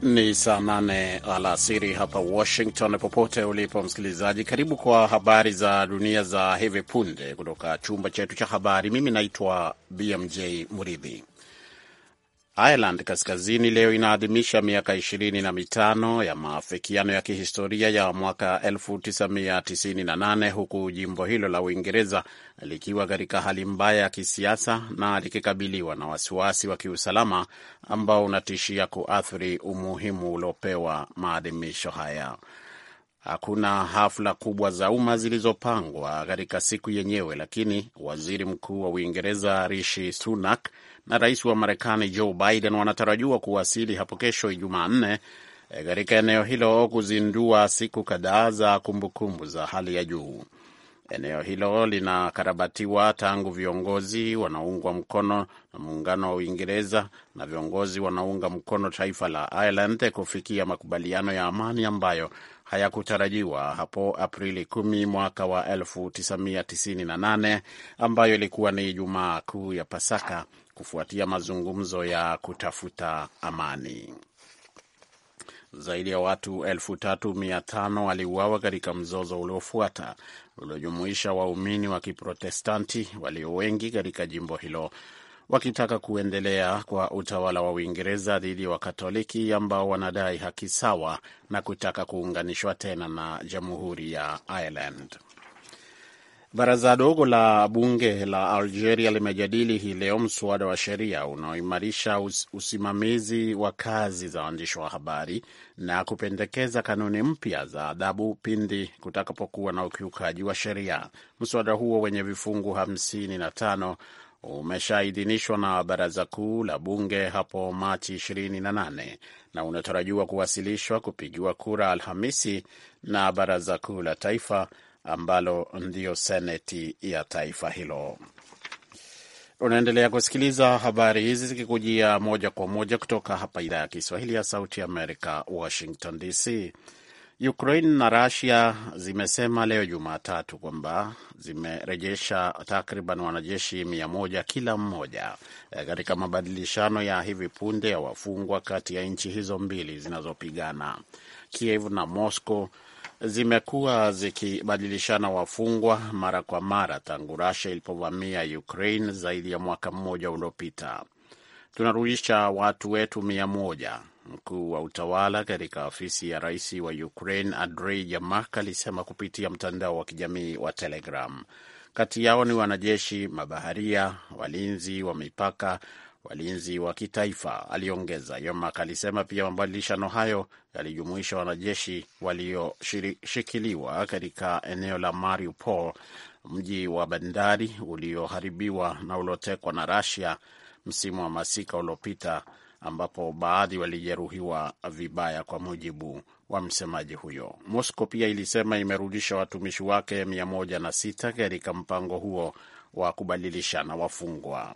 Ni saa 8 alasiri hapa Washington. Popote ulipo msikilizaji, karibu kwa habari za dunia za hivi punde kutoka chumba chetu cha habari. Mimi naitwa BMJ Muridhi. Ireland Kaskazini leo inaadhimisha miaka 25 ya maafikiano ya kihistoria ya mwaka 1998 huku jimbo hilo la Uingereza likiwa katika hali mbaya ya kisiasa na likikabiliwa na wasiwasi wa kiusalama ambao unatishia kuathiri umuhimu uliopewa maadhimisho haya. Hakuna hafla kubwa za umma zilizopangwa katika siku yenyewe, lakini waziri mkuu wa Uingereza Rishi Sunak na rais wa Marekani Joe Biden wanatarajiwa kuwasili hapo kesho Jumanne katika eneo hilo kuzindua siku kadhaa za kumbukumbu za hali ya juu. Eneo hilo linakarabatiwa tangu viongozi wanaungwa mkono na muungano wa Uingereza na viongozi wanaunga mkono taifa la Ireland kufikia makubaliano ya amani ambayo hayakutarajiwa hapo Aprili 10 mwaka wa 1998, ambayo ilikuwa ni Ijumaa Kuu ya Pasaka, kufuatia mazungumzo ya kutafuta amani. Zaidi ya watu 3,500 waliuawa katika mzozo uliofuata uliojumuisha waumini wa Kiprotestanti walio wengi katika jimbo hilo wakitaka kuendelea kwa utawala wa Uingereza dhidi ya Wakatoliki ambao wanadai haki sawa na kutaka kuunganishwa tena na Jamhuri ya Ireland. Baraza dogo la bunge la Algeria limejadili hii leo mswada wa sheria unaoimarisha usimamizi wa kazi za waandishi wa habari na kupendekeza kanuni mpya za adhabu pindi kutakapokuwa na ukiukaji wa sheria. Mswada huo wenye vifungu 55 umeshaidhinishwa na baraza kuu la bunge hapo Machi 28 na unatarajiwa kuwasilishwa kupigiwa kura Alhamisi na baraza kuu la taifa ambalo ndiyo seneti ya taifa hilo. Unaendelea kusikiliza habari hizi zikikujia moja kwa moja kutoka hapa idhaa ya Kiswahili ya Sauti ya Amerika, Washington DC. Ukraine na Russia zimesema leo Jumatatu kwamba zimerejesha takriban wanajeshi 100 kila mmoja katika mabadilishano ya hivi punde ya wafungwa kati ya nchi hizo mbili zinazopigana. Kiev na Moscow zimekuwa zikibadilishana wafungwa mara kwa mara tangu Russia ilipovamia Ukraine zaidi ya mwaka mmoja uliopita. Tunarudisha watu wetu 100, mkuu wa utawala katika ofisi ya rais wa Ukraine Andrei Yermak alisema kupitia mtandao wa kijamii wa Telegram. Kati yao ni wanajeshi, mabaharia, walinzi wa mipaka, walinzi wa kitaifa, aliongeza. Yermak alisema pia mabadilishano hayo yalijumuisha wanajeshi walioshikiliwa katika eneo la Mariupol, mji wa bandari ulioharibiwa na uliotekwa na Russia msimu wa masika uliopita, ambapo baadhi walijeruhiwa vibaya, kwa mujibu wa msemaji huyo. Moscow pia ilisema imerudisha watumishi wake 106 katika mpango huo wa kubadilishana wafungwa.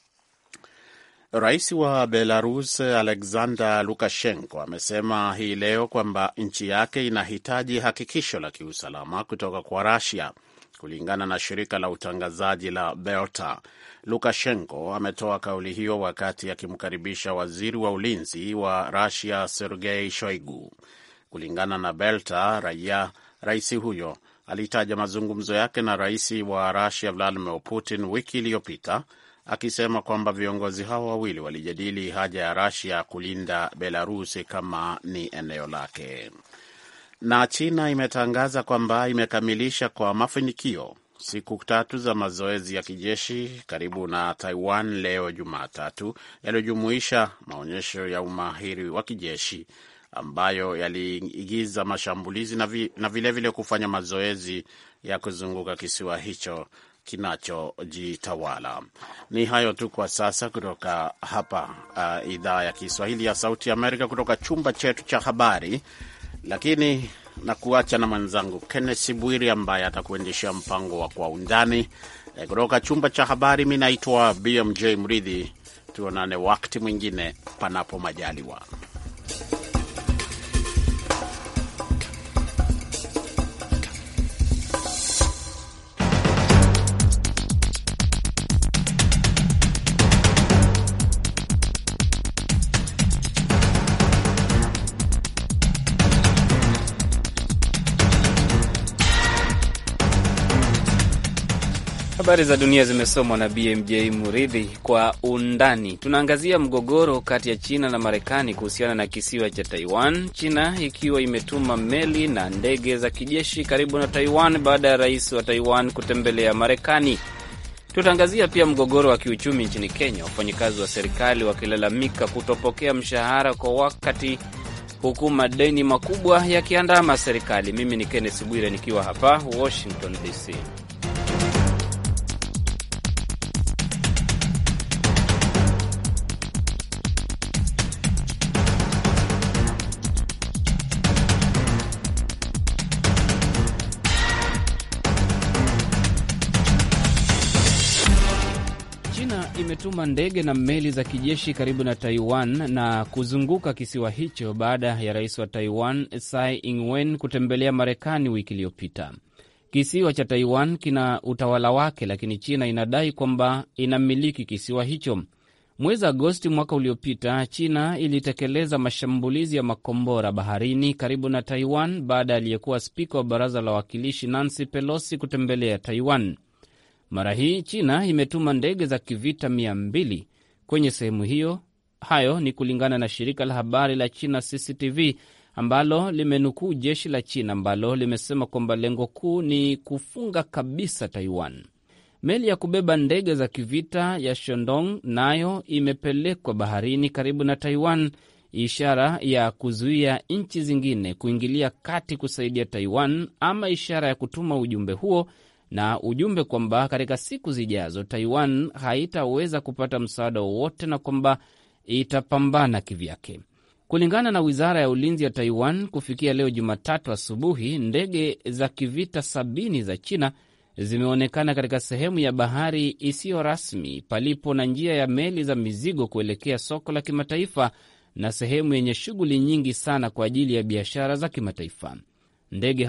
Rais wa Belarus Alexander Lukashenko amesema hii leo kwamba nchi yake inahitaji hakikisho la kiusalama kutoka kwa Russia, kulingana na shirika la utangazaji la Belta. Lukashenko ametoa kauli hiyo wakati akimkaribisha waziri wa ulinzi wa Russia Sergei Shoigu. Kulingana na Belta, rais huyo alitaja mazungumzo yake na rais wa Russia Vladimir Putin wiki iliyopita, akisema kwamba viongozi hao wawili walijadili haja ya Russia kulinda Belarus kama ni eneo lake. Na China imetangaza kwamba imekamilisha kwa mafanikio siku 3 za mazoezi ya kijeshi karibu na Taiwan leo Jumatatu, yaliyojumuisha maonyesho ya umahiri wa kijeshi ambayo yaliigiza mashambulizi na vilevile kufanya mazoezi ya kuzunguka kisiwa hicho kinachojitawala. Ni hayo tu kwa sasa kutoka hapa idhaa ya Kiswahili ya Sauti ya Amerika, kutoka chumba chetu cha habari, lakini na kuacha na mwenzangu Kenneth Bwiri ambaye atakuendeshea mpango wa Kwa Undani kutoka chumba cha habari. Mimi naitwa BMJ Mridhi. Tuonane wakati mwingine panapo majaliwa. Habari za dunia zimesomwa na BMJ Muridhi. Kwa undani tunaangazia mgogoro kati ya China na Marekani kuhusiana na kisiwa cha Taiwan, China ikiwa imetuma meli na ndege za kijeshi karibu na Taiwan baada ya rais wa Taiwan kutembelea Marekani. Tutaangazia pia mgogoro wa kiuchumi nchini Kenya, wafanyikazi wa serikali wakilalamika kutopokea mshahara kwa wakati, huku madeni makubwa yakiandama serikali. Mimi ni Kenneth Bwire nikiwa hapa Washington DC. Imetuma ndege na meli za kijeshi karibu na Taiwan na kuzunguka kisiwa hicho baada ya rais wa Taiwan Tsai Ing-wen kutembelea Marekani wiki iliyopita. Kisiwa cha Taiwan kina utawala wake, lakini China inadai kwamba inamiliki kisiwa hicho. Mwezi Agosti mwaka uliopita, China ilitekeleza mashambulizi ya makombora baharini karibu na Taiwan baada ya aliyekuwa spika wa baraza la wawakilishi Nancy Pelosi kutembelea Taiwan. Mara hii China imetuma ndege za kivita 200 kwenye sehemu hiyo. Hayo ni kulingana na shirika la habari la China CCTV ambalo limenukuu jeshi la China ambalo limesema kwamba lengo kuu ni kufunga kabisa Taiwan. Meli ya kubeba ndege za kivita ya Shandong nayo imepelekwa baharini karibu na Taiwan, ishara ya kuzuia nchi zingine kuingilia kati kusaidia Taiwan, ama ishara ya kutuma ujumbe huo na ujumbe kwamba katika siku zijazo Taiwan haitaweza kupata msaada wowote na kwamba itapambana kivyake. Kulingana na wizara ya ulinzi ya Taiwan, kufikia leo Jumatatu asubuhi, ndege za kivita 70 za China zimeonekana katika sehemu ya bahari isiyo rasmi palipo na njia ya meli za mizigo kuelekea soko la kimataifa na sehemu yenye shughuli nyingi sana kwa ajili ya biashara za kimataifa. Ndege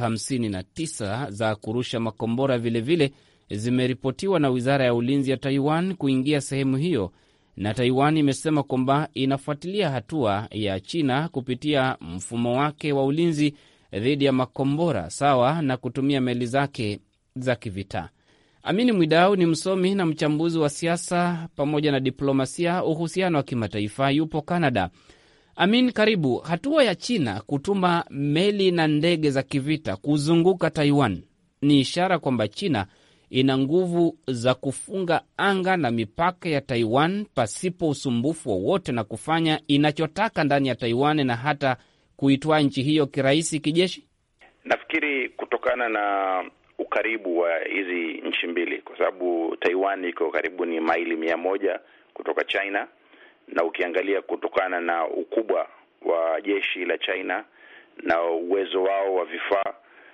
59 za kurusha makombora vilevile zimeripotiwa na wizara ya ulinzi ya Taiwan kuingia sehemu hiyo, na Taiwan imesema kwamba inafuatilia hatua ya China kupitia mfumo wake wa ulinzi dhidi ya makombora sawa na kutumia meli zake za kivita. Amini Mwidau ni msomi na mchambuzi wa siasa pamoja na diplomasia, uhusiano wa kimataifa, yupo Canada. Amin, karibu. Hatua ya China kutuma meli na ndege za kivita kuzunguka Taiwan ni ishara kwamba China ina nguvu za kufunga anga na mipaka ya Taiwan pasipo usumbufu wowote na kufanya inachotaka ndani ya Taiwan na hata kuitwaa nchi hiyo kirahisi kijeshi. Nafikiri kutokana na ukaribu wa hizi nchi mbili, kwa sababu Taiwan iko karibu ni maili 100 kutoka China, na ukiangalia kutokana na ukubwa wa jeshi la China na uwezo wao wa vifaa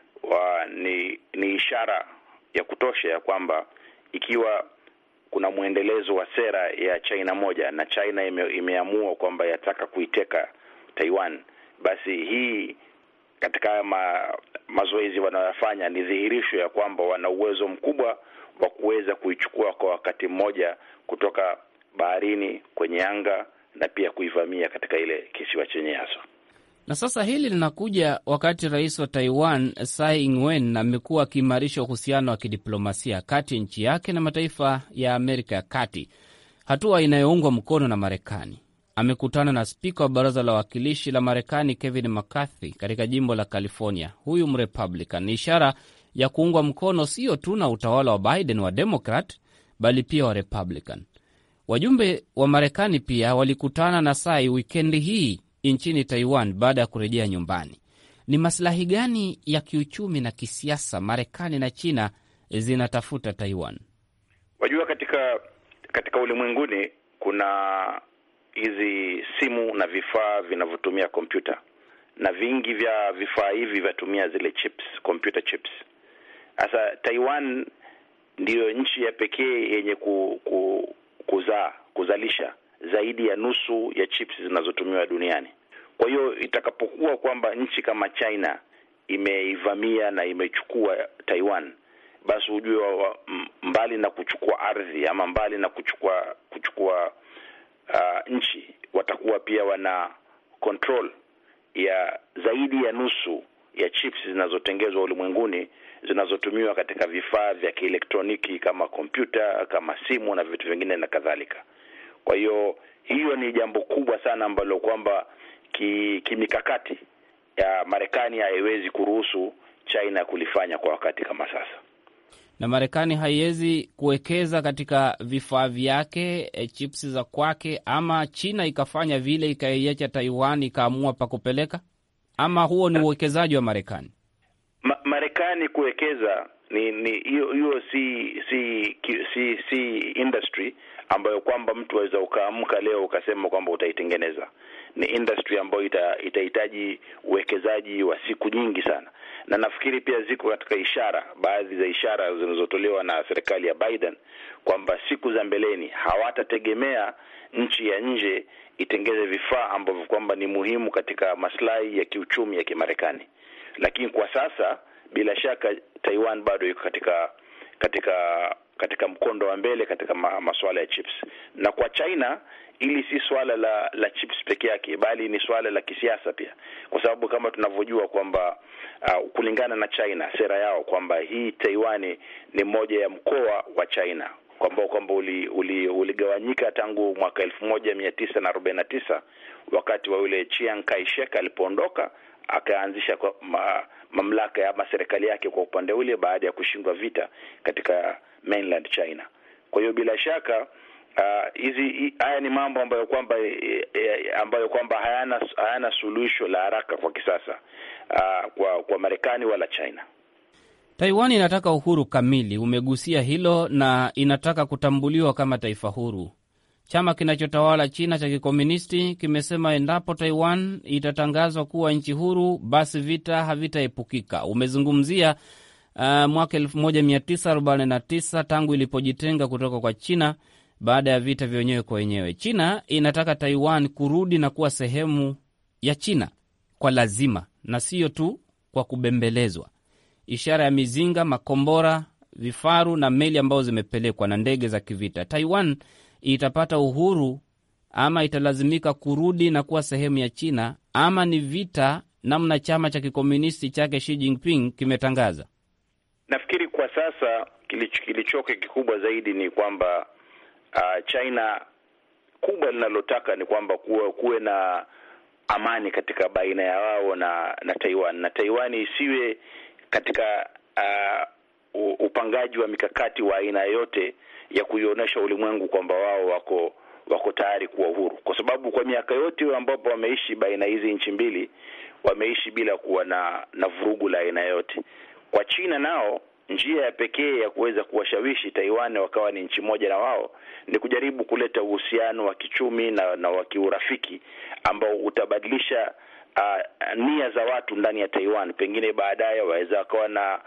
ni ishara ya kutosha ya kwamba ikiwa kuna muendelezo wa sera ya China moja na China imeamua kwamba yataka kuiteka Taiwan, basi hii katika mazoezi wanayofanya ni dhihirisho ya kwamba wana uwezo mkubwa wa kuweza kuichukua kwa wakati mmoja kutoka baharini, kwenye anga na pia kuivamia katika ile kisiwa chenye hasa. Na sasa hili linakuja wakati rais wa Taiwan Tsai Ing-wen amekuwa akiimarisha uhusiano wa kidiplomasia kati ya nchi yake na mataifa ya Amerika ya Kati, hatua inayoungwa mkono na Marekani. Amekutana na spika wa baraza la wawakilishi la Marekani Kevin McCarthy katika jimbo la California. Huyu Mrepublican. Ni ishara ya kuungwa mkono sio tu na utawala wa Biden wa Democrat bali pia wa Republican. Wajumbe wa Marekani pia walikutana na Tsai wikendi hii nchini Taiwan baada ya kurejea nyumbani. Ni maslahi gani ya kiuchumi na kisiasa Marekani na China zinatafuta Taiwan? Wajua, katika ulimwenguni kuna hizi simu na vifaa vinavyotumia kompyuta, na vingi vya vifaa hivi vyatumia zile chips, computer chips. Sasa Taiwan ndiyo nchi ya pekee yenye kuzalisha zaidi ya nusu ya chips zinazotumiwa duniani. Kwa hiyo itakapokuwa kwamba nchi kama China imeivamia na imechukua Taiwan, basi ujue mbali na kuchukua ardhi ama mbali na kuchukua nchi, watakuwa pia wana control ya zaidi ya nusu ya chips zinazotengezwa ulimwenguni zinazotumiwa katika vifaa vya kielektroniki kama kompyuta, kama simu na vitu vingine na kadhalika. Kwa hiyo ni jambo kubwa sana ambalo kwamba kimikakati ya Marekani haiwezi kuruhusu China kulifanya kwa wakati kama sasa. Na Marekani haiwezi kuwekeza katika vifaa vyake, chips za kwake, ama China ikafanya vile ikaiacha Taiwan ikaamua pa kupeleka, ama huo ni uwekezaji wa Marekani? Marekani kuwekeza ni hiyo si industry ambayo kwamba mtu aweza ukaamka leo ukasema kwamba utaitengeneza. Ni industry ambayo itahitaji uwekezaji wa siku nyingi sana, na nafikiri pia ziko katika baadhi za ishara zinazotolewa na serikali ya Biden kwamba siku za mbeleni hawatategemea nchi ya nje itengeze vifaa ambavyo kwamba ni muhimu katika maslahi ya kiuchumi ya Kimarekani. Lakini kwa sasa bila shaka Taiwan bado iko katika mkondo wa mbele katika masuala ya chips. Na kwa China ili si swala la chips peke yake, bali ni swala la kisiasa pia, kwa sababu kama tunavyojua kwamba kulingana na China, sera yao kwamba hii Taiwan ni moja ya mkoa wa China, kwamba uligawanyika tangu mwaka 1949 wakati wa yule Chiang Kai-shek alipoondoka akaanzisha mamlaka ya serikali yake kwa upande ule baada ya kushindwa vita katika mainland China. Kwa hiyo bila shaka haya ni mambo ambayo kwamba hayana suluhisho la haraka kwa kisasa kwa Marekani wala China. Taiwan inataka uhuru kamili, umegusia hilo, na inataka kutambuliwa kama taifa huru. Chama kinachotawala China cha kikomunisti kimesema endapo Taiwan itatangazwa kuwa nchi huru, basi vita havitaepukika. Umezungumzia mwaka 1949 tangu ilipojitenga kutoka kwa China baada ya vita vya wenyewe kwa wenyewe. China inataka Taiwan kurudi na kuwa sehemu ya China kwa lazima, na sio tu kwa kubembelezwa. Ishara ya mizinga, makombora, vifaru na meli ambazo zimepelekwa na ndege za kivita. Taiwan itapata uhuru ama italazimika kurudi na kuwa sehemu ya China, ama ni vita namna chama cha kikomunisti chake Xi Jinping kimetangaza? Nafikiri kwa sasa kilichoke kikubwa zaidi ni kwamba China kubwa linalotaka ni kwamba kuwe na amani katika baina ya wao na Taiwan, na Taiwan isiwe katika upangaji wa mikakati wa aina yote ya kuionyesha ulimwengu kwamba wao wako tayari kuwa uhuru, kwa sababu kwa miaka yote ambapo wameishi baina hizi nchi mbili wameishi bila kuwa na vurugu la aina yote. Kwa China nao njia ya pekee ya kuweza kuwashawishi Taiwan wakawa ni nchi moja na wao ni kujaribu kuleta uhusiano wa kichumi na wa kiurafiki ambao utabadilisha nia za watu ndani ya Taiwan. Pengine baadaye waweza wakawa na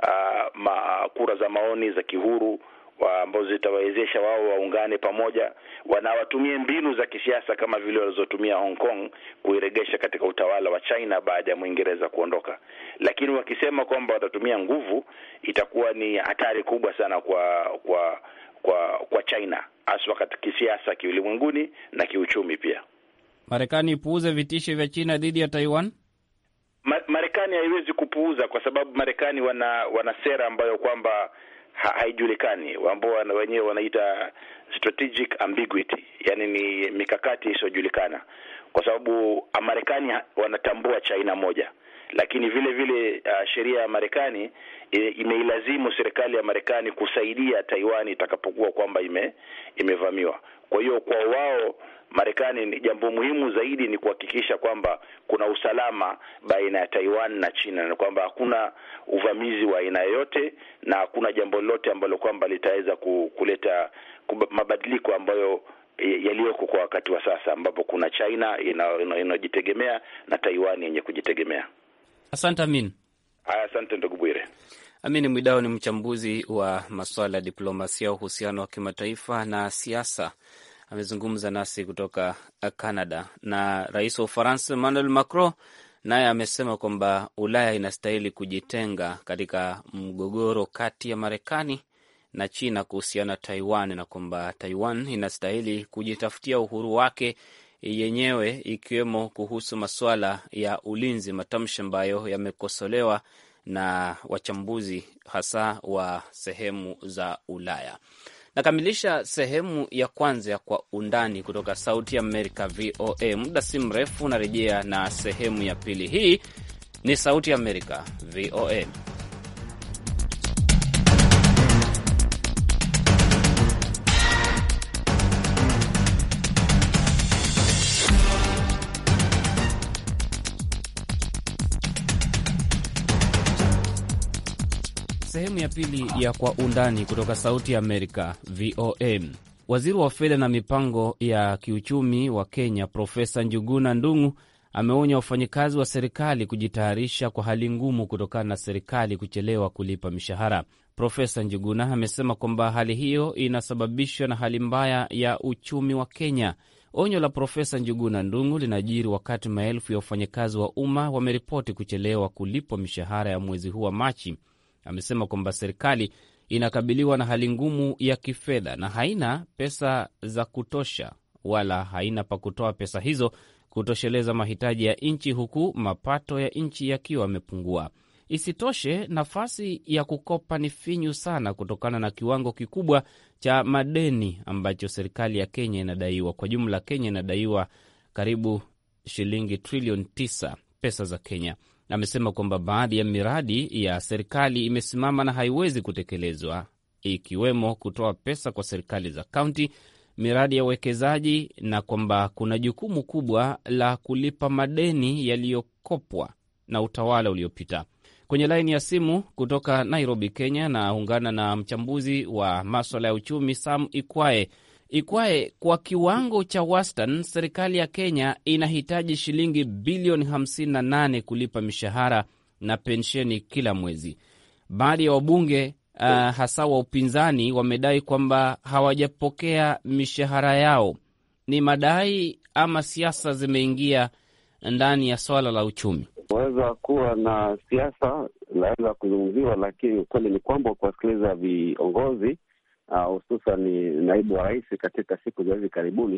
kura za maoni za kihuru ambazo zitawawezesha wao waungane pamoja, wanawatumie mbinu za kisiasa kama vile walizotumia Hong Kong kuiregesha katika utawala wa China baada ya Mwingereza kuondoka. Lakini wakisema kwamba watatumia nguvu, itakuwa ni hatari kubwa sana kwa China, hasa katika kisiasa, kiulimwenguni na kiuchumi pia. Marekani ipuuze vitisho vya China dhidi ya Taiwan? Marekani haiwezi kupuuza, kwa sababu Marekani wana sera ambayo kwamba haijulikani, ambao wenyewe wanaita strategic ambiguity, yani ni mikakati isiyojulikana, kwa sababu Marekani wanatambua China moja, lakini vile vile sheria ya Marekani imeilazimu serikali ya Marekani kusaidia Taiwan itakapokuwa kwamba imevamiwa. Kwa hiyo kwa wao Marekani ni jambo muhimu zaidi ni kuhakikisha kwamba kuna usalama baina ya Taiwan na China, na kwamba hakuna uvamizi wa aina yoyote na hakuna jambo lolote ambalo kwamba litaweza kuleta mabadiliko ambayo yaliyoko kwa wakati wa sasa, ambapo kuna China inajitegemea na Taiwan yenye kujitegemea. Asante Amin. Asante ndugu Bwire. Amin Mwidau ni mchambuzi wa masuala ya diplomasia, uhusiano wa kimataifa na siasa. Amezungumza nasi kutoka Canada. Na rais wa Ufaransa Emmanuel Macron naye amesema kwamba Ulaya inastahili kujitenga katika mgogoro kati ya Marekani na China kuhusiana Taiwan, na kwamba Taiwan inastahili kujitafutia uhuru wake yenyewe, ikiwemo kuhusu masuala ya ulinzi, matamshi ambayo yamekosolewa na wachambuzi hasa wa sehemu za Ulaya. Nakamilisha sehemu ya kwanza ya Kwa Undani kutoka Sauti ya Amerika VOA. Muda si mrefu narejea na sehemu ya pili. Hii ni Sauti ya Amerika VOA. Sehemu ya pili ya Kwa Undani kutoka Sauti ya Amerika VOA. Waziri wa fedha na mipango ya kiuchumi wa Kenya Profesa Njuguna Ndung'u ameonya wafanyikazi wa serikali kujitayarisha kwa hali ngumu kutokana na serikali kuchelewa kulipa mishahara. Profesa Njuguna amesema kwamba hali hiyo inasababishwa na hali mbaya ya uchumi wa Kenya. Onyo la Profesa Njuguna Ndung'u linajiri wakati maelfu ya wafanyakazi wa umma wameripoti kuchelewa kulipwa mishahara ya mwezi huu wa Machi. Amesema kwamba serikali inakabiliwa na hali ngumu ya kifedha na haina pesa za kutosha wala haina pa kutoa pesa hizo kutosheleza mahitaji ya nchi, huku mapato ya nchi yakiwa yamepungua. Isitoshe, nafasi ya kukopa ni finyu sana kutokana na kiwango kikubwa cha madeni ambacho serikali ya Kenya inadaiwa. Kwa jumla, Kenya inadaiwa karibu shilingi trilioni 9 pesa za Kenya. Amesema kwamba baadhi ya miradi ya serikali imesimama na haiwezi kutekelezwa, ikiwemo kutoa pesa kwa serikali za kaunti, miradi ya uwekezaji, na kwamba kuna jukumu kubwa la kulipa madeni yaliyokopwa na utawala uliopita. Kwenye laini ya simu kutoka Nairobi, Kenya, naungana na mchambuzi wa masuala ya uchumi Sam Ikwae. Ikwae, kwa kiwango cha wastani serikali ya Kenya inahitaji shilingi bilioni 58 kulipa mishahara na pensheni kila mwezi. Baadhi ya wabunge hasa wa upinzani wamedai kwamba hawajapokea mishahara yao. Ni madai ama siasa zimeingia ndani ya swala la uchumi? Waweza kuwa na siasa laweza kuzungumziwa, lakini ukweli ni kwamba kuwasikiliza viongozi hususan ni naibu wa rais katika siku za hivi karibuni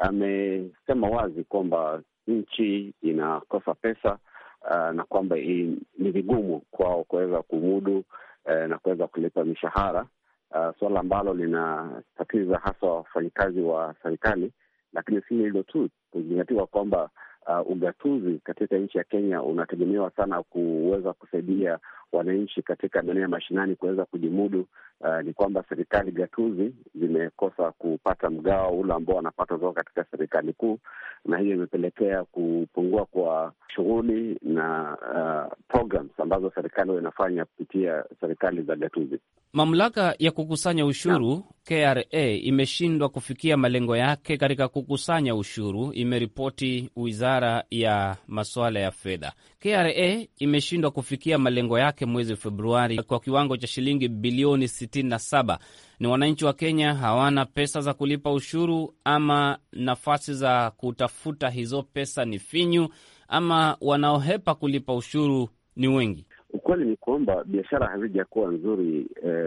amesema wazi kwamba nchi inakosa pesa na kwamba ni vigumu kwao kuweza kumudu na kuweza kulipa mishahara, suala ambalo linatatiza hasa wafanyikazi wa serikali. Lakini si hilo tu, kuzingatiwa kwamba ugatuzi katika nchi ya Kenya unategemewa sana kuweza kusaidia wananchi katika maeneo ya mashinani kuweza kujimudu. Ni kwamba serikali gatuzi zimekosa kupata mgao ule ambao wanapata kutoka katika serikali kuu, na hiyo imepelekea kupungua kwa shughuli na programs ambazo serikali inafanya kupitia serikali za gatuzi. Mamlaka ya kukusanya ushuru KRA imeshindwa kufikia malengo yake katika kukusanya ushuru, imeripoti Wizara ya Masuala ya Fedha. KRA imeshindwa kufikia malengo yake mwezi Februari kwa kiwango cha shilingi bilioni 67. Ni wananchi wa Kenya hawana pesa za kulipa ushuru, ama nafasi za kutafuta hizo pesa ni finyu, ama wanaohepa kulipa ushuru ni wengi? Ukweli ni kwamba biashara hazijakuwa nzuri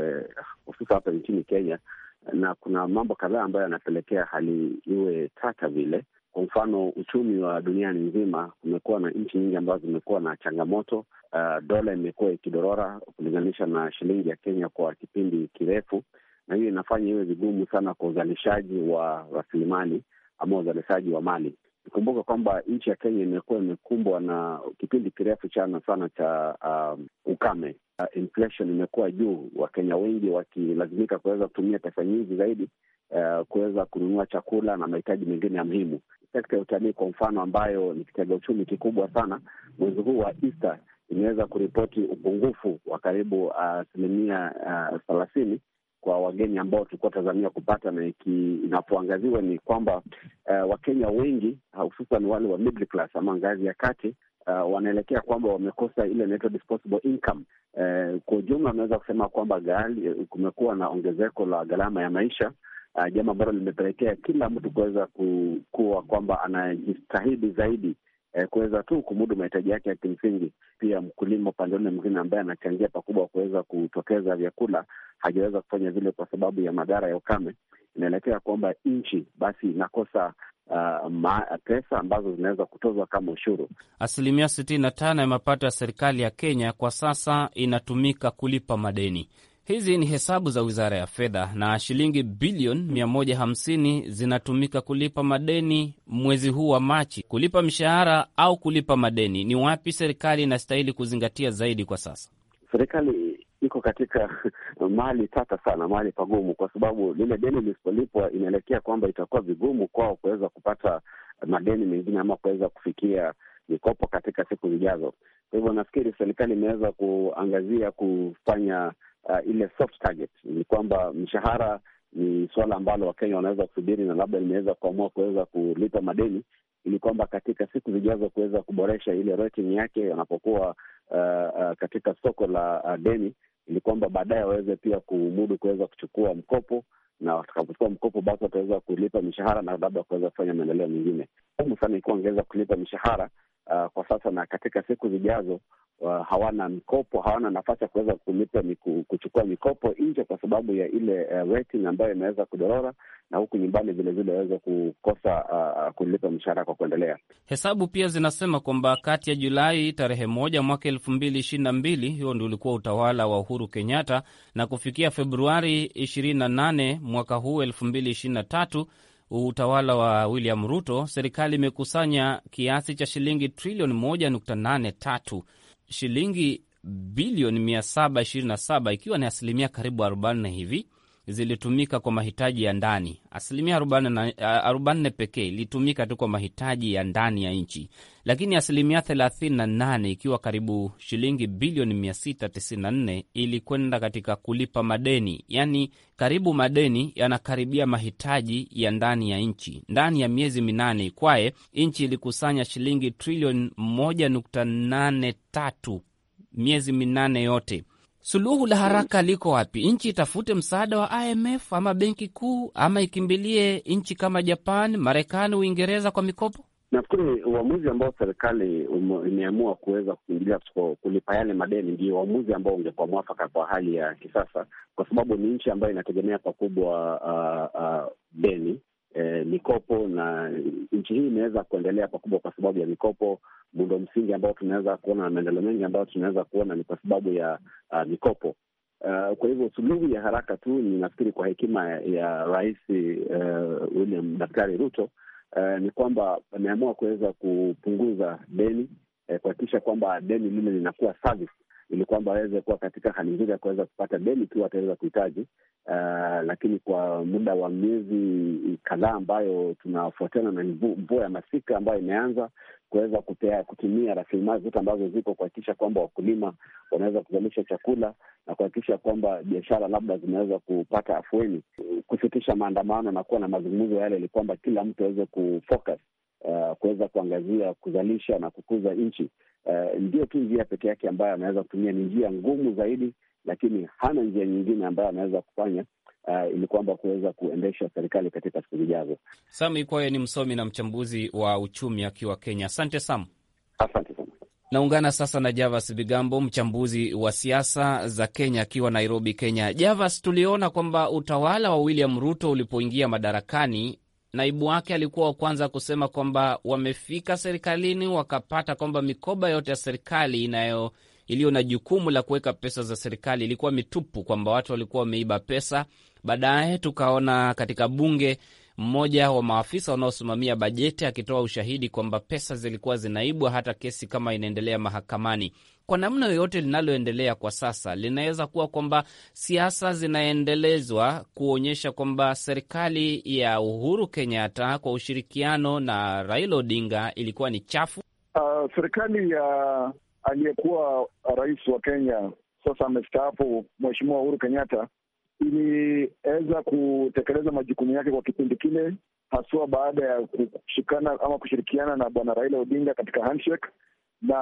hususa hapa nchini Kenya, na kuna mambo kadhaa ambayo yanapelekea hali iwe tata vile. Kwa mfano, uchumi wa duniani nzima, kumekuwa na nchi nyingi ambazo zimekuwa na changamoto. Dola imekuwa ikidorora kulinganisha na shilingi ya Kenya kwa kipindi kirefu, na hiyo inafanya iwe vigumu sana kwa uzalishaji wa rasilimali ama uzalishaji wa mali. Kumbuka kwamba nchi ya Kenya imekuwa imekumbwa na kipindi kirefu sana cha ukame. Inflation imekuwa juu, Wakenya wengi wakilazimika kuweza kutumia pesa nyingi zaidi kuweza kununua chakula na mahitaji mengine ya muhimu. Sekta ya utalii kwa mfano, ambayo ni kitega uchumi kikubwa sana, mwezi huu wa Easter imeweza kuripoti upungufu wa karibu 30% kwa wageni ambao tulikuwa tazamia kupata, na inapoangaziwa ni kwamba Wakenya wengi hususan wale wa middle class ama ngazi ya kati wanaelekea kwamba wamekosa ile inaitwa disposable income. Kwa ujumla naweza kusema kwamba kumekuwa na ongezeko la gharama ya maisha, jambo ambalo limepelekea kila mtu kuweza kuwa kwamba anajistahidi zaidi kuweza tu kumudu mahitaji yake ya kimsingi. Pia mkulima upande ule mwingine ambaye anachangia pakubwa kuweza kutokeza vyakula hajaweza kufanya vile kwa sababu ya madhara ya ukame. Inaelekea kwamba nchi basi inakosa pesa ambazo zinaweza kutozwa kama ushuru. 65% ya mapato ya serikali ya Kenya kwa sasa inatumika kulipa madeni. Hizi ni hesabu za Wizara ya Fedha, na shilingi bilioni 150 zinatumika kulipa madeni mwezi huu wa Machi. Kulipa mishahara au kulipa madeni, ni wapi serikali inastahili kuzingatia zaidi kwa sasa? Serikali iko katika mahali tata sana, mahali pagumu, kwa sababu lile deni lisipolipwa inaelekea kwamba itakuwa vigumu kwao kuweza kupata madeni mengine ama kuweza kufikia mikopo katika siku zijazo. Kwa hivyo nafikiri serikali imeweza kuangazia kufanya ile soft target, ni kwamba mshahara ni suala ambalo Wakenya wanaweza kusubiri, na labda limeweza kuamua kuweza kulipa madeni ili kwamba katika siku zijazo kuweza kuboresha ile rating yake wanapokuwa katika soko la deni, ili kwamba baadaye waweze pia kumudu kuweza kuchukua mkopo, na watakapochukua mkopo basi wataweza kulipa mishahara na labda kuweza kufanya maendeleo mengine. Muhimu sana ikiwa wangeweza kulipa mishahara kwa sasa, na katika siku zijazo hawana mikopo, hawana nafasi ya kuweza kuchukua mikopo nje kwa sababu ya ile rating ambayo imeweza kudorora, na huku nyumbani vile vile waweza kukosa kulipa mishahara kwa kuendelea. Hesabu pia zinasema kwamba kati ya Julai tarehe 1 mwaka 2022, hiyo ndio ulikuwa utawala wa Uhuru Kenyatta, na kufikia Februari 28 mwaka huu 2023, utawala wa William Ruto, serikali imekusanya kiasi cha shilingi trilioni 1.83, shilingi bilioni 727, ikiwa ni asilimia karibu 40 hivi zilitumika kwa mahitaji ya ndani. Asilimia 40 pekee ilitumika tu kwa mahitaji ya ndani ya nchi, lakini asilimia 38, ikiwa karibu shilingi bilioni 694, ilikwenda katika kulipa madeni. Yani karibu madeni yanakaribia mahitaji ya ndani ya nchi. Ndani ya miezi 8 kwae, nchi ilikusanya shilingi trilioni 1.83 miezi 8 yote. Suluhu la haraka liko wapi? Nchi itafute msaada wa IMF ama benki kuu, ama ikimbilie nchi kama Japan, Marekani, Uingereza kwa mikopo? Nafikiri uamuzi ambao serikali imeamua kuweza kukimbilia kulipa yale madeni ndio uamuzi ambao ungekuwa mwafaka kwa hali ya kisasa, kwa sababu ni nchi ambayo inategemea pakubwa deni, mikopo, na nchi hii imeweza kuendelea pakubwa kwa sababu ya mikopo. Muundo msingi ambao tunaweza kuona na maendeleo mengi ambayo tunaweza kuona ni kwa sababu ya mikopo. Kwa hivyo suluhu ya haraka tu ni nafikiri kwa hekima ya Rais William Daktari Ruto ni kwamba ameamua kuweza kupunguza deni, kuhakikisha kwamba deni lile linakuwa service, ili kwamba aweze kuwa katika hali nzuri ya kuweza kupata deni tu ataweza kuhitaji. Lakini kwa muda wa miezi kadhaa ambayo tunafuatana na mvua ya masika ambayo imeanza, kuweza kutumia rasilimali zote ambazo ziko kuhakikisha kwamba wakulima wanaweza kuzalisha chakula na kuhakikisha kwamba biashara labda zinaweza kupata afueni, kusitisha maandamano na kuwa na mazungumzo yale, ili kwamba kila mtu aweze kufocus kuweza kuangazia kuzalisha na kukuza nchi. Ndio tu njia pekee yake ambayo anaweza kutumia. Ni njia ngumu zaidi, lakini hana njia nyingine ambayo anaweza kufanya ili kwamba kuweza kuendesha serikali katika siku zijazo. Sam Ikwaye ni msomi na mchambuzi wa uchumi akiwa Kenya. Asante Sam. Asante sana. Naungana sasa na Javas Bigambo, mchambuzi wa siasa za Kenya akiwa Nairobi, Kenya. Javas, tuliona kwamba utawala wa William Ruto ulipoingia madarakani, naibu wake alikuwa wa kwanza kusema kwamba wamefika serikalini wakapata kwamba mikoba yote ya serikali iliyo na jukumu la kuweka pesa za serikali ilikuwa mitupu, kwamba watu walikuwa wameiba pesa. Baadaye tukaona katika bunge mmoja wa maafisa wanaosimamia bajeti akitoa ushahidi kwamba pesa zilikuwa zinaibwa, hata kesi kama inaendelea mahakamani. Kwa namna yoyote linaloendelea kwa sasa, linaweza kuwa kwamba siasa zinaendelezwa kuonyesha kwamba serikali ya Uhuru Kenyatta kwa ushirikiano na Raila Odinga ilikuwa ni chafu. Serikali ya aliyekuwa rais wa Kenya sasa amestaafu, Mheshimiwa Uhuru Kenyatta, iliweza kutekeleza majukumu yake kwa kipindi kile, haswa baada ya kushikana ama kushirikiana na Bwana Raila Odinga katika handshake, na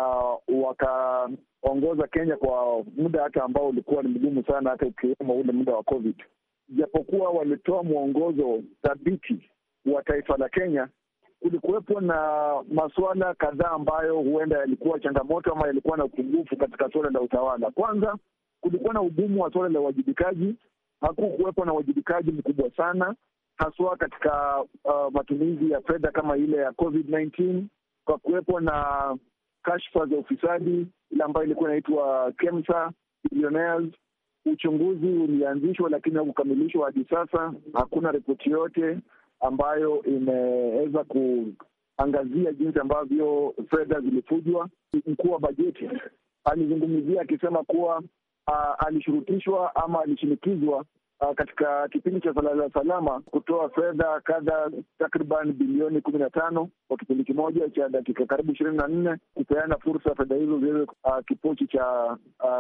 wakaongoza Kenya kwa muda hata ambao ulikuwa ni mgumu sana, hata ukiwemo ule muda wa COVID. Japokuwa walitoa mwongozo thabiti wa taifa la Kenya, kulikuwepo na masuala kadhaa ambayo huenda yalikuwa changamoto ama yalikuwa na upungufu katika suala la utawala. Kwanza, kulikuwa na ugumu wa suala la uwajibikaji. Hakukuwepo na uwajibikaji mkubwa sana, haswa katika matumizi ya fedha kama ile ya COVID-19, kwa kuwepo na kashfa za ufisadi ile ambayo ilikuwa inaitwa KEMSA billionaires. Uchunguzi ulianzishwa lakini haukukamilishwa hadi sasa. Hakuna ripoti yote ambayo imeweza kuangazia jinsi ambavyo fedha zilifujwa. Mkuu wa bajeti alizungumzia akisema kuwa alishurutishwa ama alishinikizwa katika kipindi cha salama kutoa fedha kadha takriban bilioni 15 kwa kipindi kimoja cha dakika karibu 24 kupeana fursa fedha hizo ziwe kipochi cha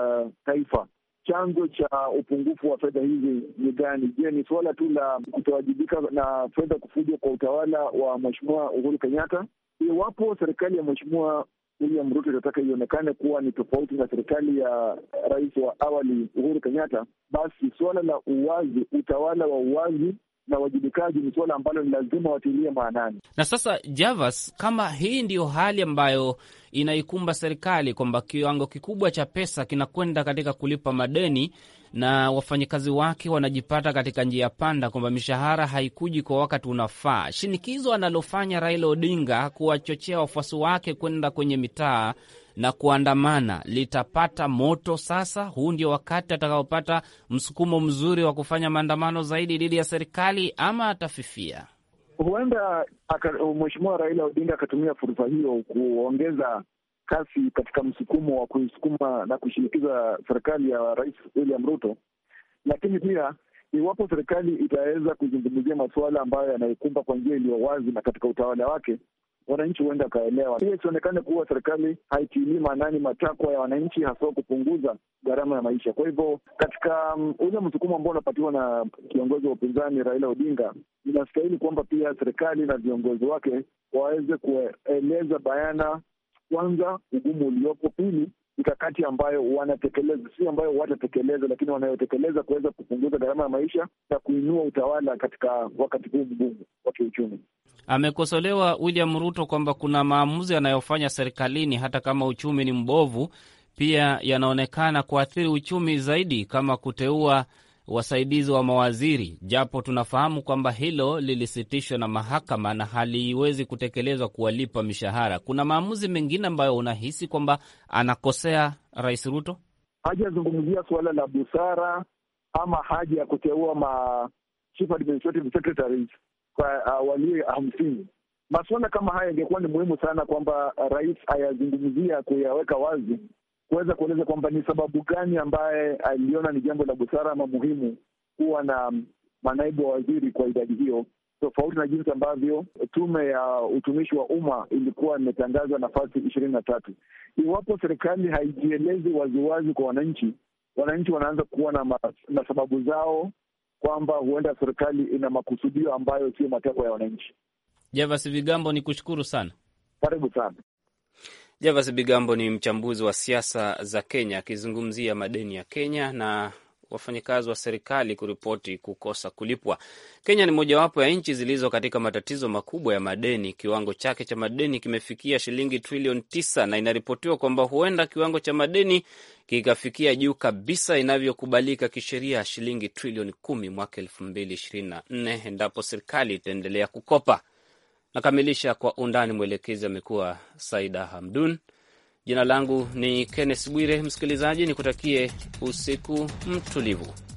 taifa. Chanzo cha upungufu wa fedha hizi ni gani? Je, ni suala tu la kutowajibika na fedha kufujwa kwa utawala wa Mheshimiwa Uhuru Kenyatta? Iwapo serikali ya Mheshimiwa William Ruto itataka ionekane kuwa ni tofauti na serikali ya rais wa awali Uhuru Kenyatta, basi suala la uwazi, utawala wa uwazi na wajibikaji ni suala ambalo ni lazima watilie maanani. Na sasa, Javas, kama hii ndiyo hali ambayo inaikumba serikali, kwamba kiwango kikubwa cha pesa kinakwenda katika kulipa madeni na wafanyakazi wake wanajipata katika njia panda, kwamba mishahara haikuji kwa wakati unafaa, shinikizo analofanya Raila Odinga kuwachochea wafuasi wake kwenda kwenye mitaa na kuandamana litapata moto sasa? Huu ndio wakati atakaopata msukumo mzuri wa kufanya maandamano zaidi dhidi ya serikali, ama atafifia? Huenda Mheshimiwa Raila Odinga akatumia fursa hiyo kuongeza kasi katika msukumo wa kuisukuma na kushinikiza serikali ya Rais William Ruto. Lakini pia iwapo serikali itaweza kuzungumzia masuala ambayo yanaikumba kwa njia iliyo wazi na katika utawala wake, wananchi huenda wakaelewa. Pia isionekane kuwa serikali haitilii maanani matakwa ya wananchi, hasa kupunguza gharama ya maisha. Kwa hivyo katika ule msukumo ambao unapatiwa na kiongozi wa upinzani Raila Odinga, inastahili kwamba pia serikali na viongozi wake waweze kueleza bayana, kwanza ugumu uliopo, pili mikakati ambayo wanatekeleza, si ambayo watatekeleza, lakini wanayotekeleza kuweza kupunguza gharama ya maisha na kuinua utawala katika wakati huu mgumu wa kiuchumi. Amekosolewa William Ruto kwamba kuna maamuzi yanayofanya serikalini, hata kama uchumi ni mbovu, pia yanaonekana kuathiri uchumi zaidi, kama kuteua wasaidizi wa mawaziri, japo tunafahamu kwamba hilo lilisitishwa na mahakama na haliwezi kutekelezwa kuwalipa mishahara. Kuna maamuzi mengine ambayo unahisi kwamba anakosea Rais Ruto? Hajazungumzia suala la busara ama haja ya kuteua chief administrative secretaries kwa walio 50. Masuala kama haya ingekuwa ni muhimu sana kwamba rais ayazungumzia, kuyaweka wazi, kuweza kueleza kwamba ni sababu gani ambaye aliona ni jambo la busara ama muhimu kuwa na manaibu wa waziri kwa idadi hiyo, tofauti na jinsi ambavyo tume ya utumishi wa umma ilikuwa imetangaza nafasi 23. Iwapo serikali haijielezi waziwazi kwa wananchi, wananchi wanaanza kuwa na sababu zao kwamba huenda serikali ina makusudio ambayo sio matakwa ya wananchi. Javas Bigambo, ni kushukuru sana. Karibu sana. Javas Bigambo ni mchambuzi wa siasa za Kenya, akizungumzia madeni ya Kenya na wafanyakazi wa serikali kuripoti kukosa kulipwa. Kenya ni mojawapo ya nchi zilizo katika matatizo makubwa ya madeni. Kiwango chake cha madeni kimefikia shilingi trilioni 9 na inaripotiwa kwamba huenda kiwango cha madeni kikafikia juu kabisa inavyokubalika kisheria, shilingi trilioni 10 mwaka 2024 endapo serikali itaendelea kukopa. Nakamilisha kwa undani. Mwelekezi amekuwa Saida Hamdun. Jina langu ni Kenneth Bwire. Msikilizaji, nikutakie usiku mtulivu.